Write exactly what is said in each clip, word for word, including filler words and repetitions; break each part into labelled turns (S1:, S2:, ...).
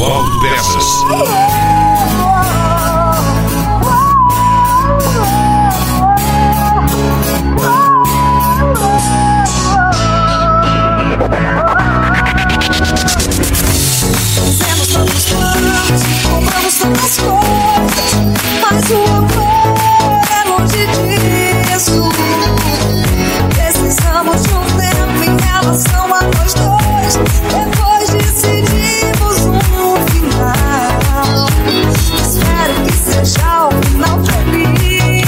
S1: Autopeças.
S2: Fizemos tantos planos, compramos tantas coisas, mas o amor é longe disso. Precisamos de um tempo em relação a nós dois. Depois decidimos um final. Espero que seja o final feliz.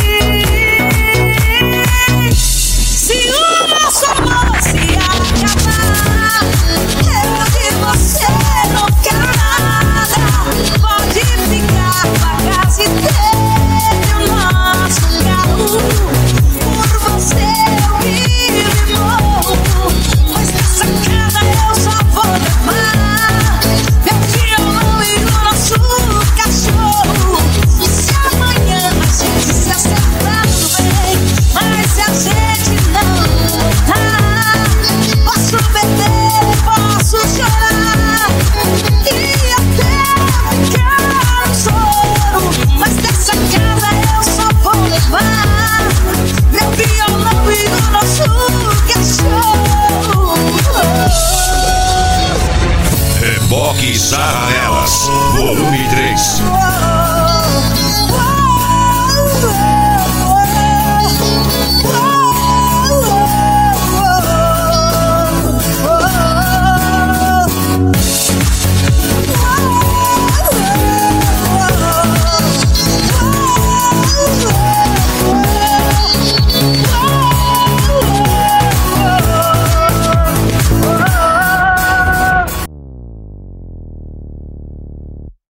S2: Se o nosso amor se acabar, eu de você não quero nada. Pode ficar com a casa inteira, o nosso carro. Por você eu vivo e morro, mas nessa casa eu só vou levar meu violão e o nosso cachorro. E se amanhã a gente se acertar, tudo bem, mas se a gente não voltar, posso beber, posso chorar e até ficar no choro, mas dessa casa eu só vou levar meu violão e o nosso cachorro.
S1: Reboque Sarra Nelas, volume três.